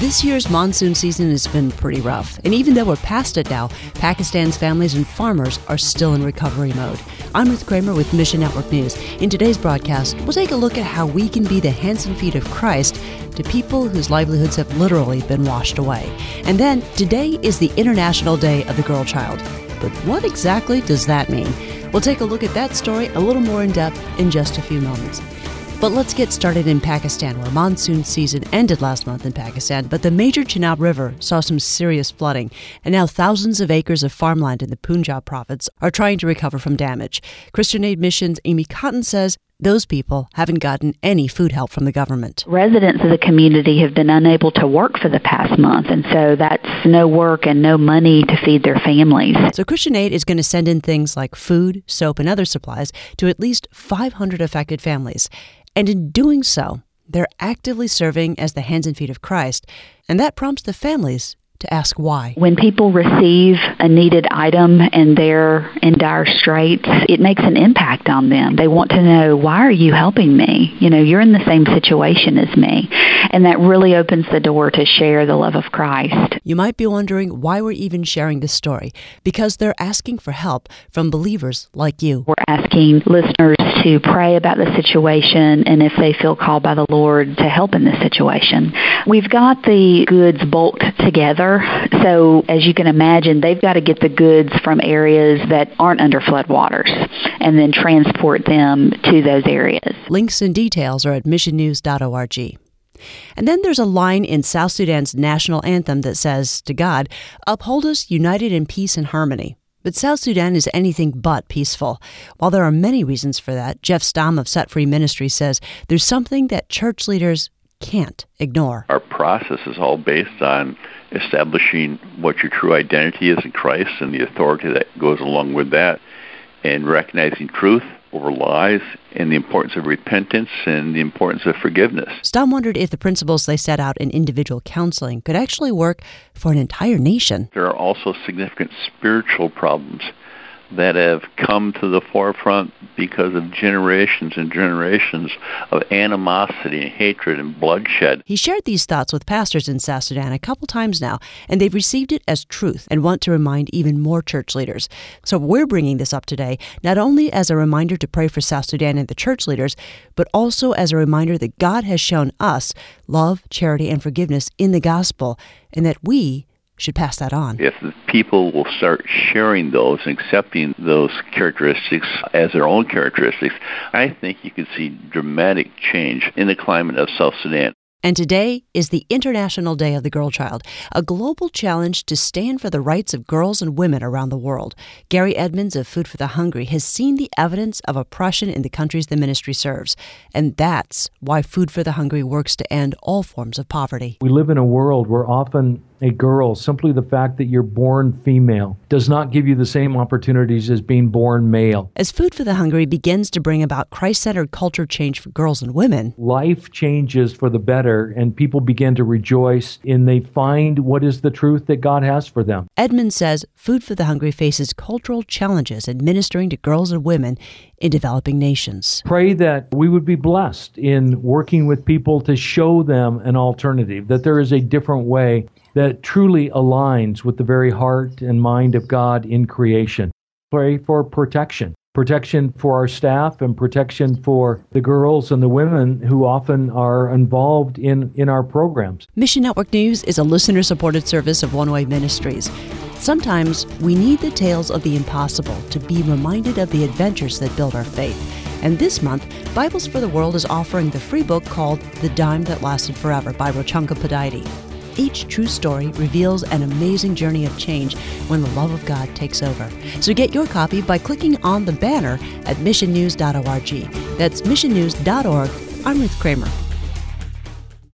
This year's monsoon season has been pretty rough, and even though we're past it now, Pakistan's families and farmers are still in recovery mode. I'm Ruth Kramer with Mission Network News. In today's broadcast, we'll take a look at how we can be the hands and feet of Christ to people whose livelihoods have literally been washed away. And then, today is the International Day of the Girl Child. But what exactly does that mean? We'll take a look at that story a little more in depth in just a few moments. But let's get started in Pakistan, where monsoon season ended last month in Pakistan, but the major Chenab River saw some serious flooding, and now thousands of acres of farmland in the Punjab province are trying to recover from damage. Christian Aid Mission's Amy Cotton says those people haven't gotten any food help from the government. Residents of the community have been unable to work for the past month, and so that's no work and no money to feed their families. So Christian Aid is going to send in things like food, soap, and other supplies to at least 500 affected families. And in doing so, they're actively serving as the hands and feet of Christ, and that prompts the families to ask why. When people receive a needed item and they're in dire straits, it makes an impact on them. They want to know, why are you helping me? You're in the same situation as me. And that really opens the door to share the love of Christ. You might be wondering why we're even sharing this story, because they're asking for help from believers like you. We're asking listeners to pray about the situation and if they feel called by the Lord to help in this situation. We've got the goods bulked together. So as you can imagine, they've got to get the goods from areas that aren't under floodwaters and then transport them to those areas. Links and details are at missionnews.org. And then there's a line in South Sudan's national anthem that says to God, "Uphold us united in peace and harmony." But South Sudan is anything but peaceful. While there are many reasons for that, Jeff Stamm of Set Free Ministry says there's something that church leaders can't ignore. Our process is all based on establishing what your true identity is in Christ and the authority that goes along with that, and recognizing truth over lies, and the importance of repentance and the importance of forgiveness. Stamm wondered if the principles they set out in individual counseling could actually work for an entire nation. There are also significant spiritual problems that have come to the forefront because of generations and generations of animosity and hatred and bloodshed. He shared these thoughts with pastors in South Sudan a couple times now, and they've received it as truth and want to remind even more church leaders. So we're bringing this up today, not only as a reminder to pray for South Sudan and the church leaders, but also as a reminder that God has shown us love, charity, and forgiveness in the gospel, and that we should pass that on. If the people will start sharing those and accepting those characteristics as their own characteristics, I think you can see dramatic change in the climate of South Sudan. And today is the International Day of the Girl Child, a global challenge to stand for the rights of girls and women around the world. Gary Edmonds of Food for the Hungry has seen the evidence of oppression in the countries the ministry serves. And that's why Food for the Hungry works to end all forms of poverty. We live in a world where often a girl, simply the fact that you're born female, does not give you the same opportunities as being born male. As Food for the Hungry begins to bring about Christ-centered culture change for girls and women, life changes for the better, and people begin to rejoice, and they find what is the truth that God has for them. Edmund says Food for the Hungry faces cultural challenges in ministering to girls and women in developing nations. Pray that we would be blessed in working with people to show them an alternative, that there is a different way that truly aligns with the very heart and mind of God in creation. Pray for protection for our staff and protection for the girls and the women who often are involved in our programs. Mission Network News is a listener-supported service of One Way Ministries. Sometimes we need the tales of the impossible to be reminded of the adventures that build our faith. And this month, Bibles for the World is offering the free book called The Dime That Lasted Forever by Rochanka Padaiti. Each true story reveals an amazing journey of change when the love of God takes over. So get your copy by clicking on the banner at missionnews.org. That's missionnews.org. I'm Ruth Kramer.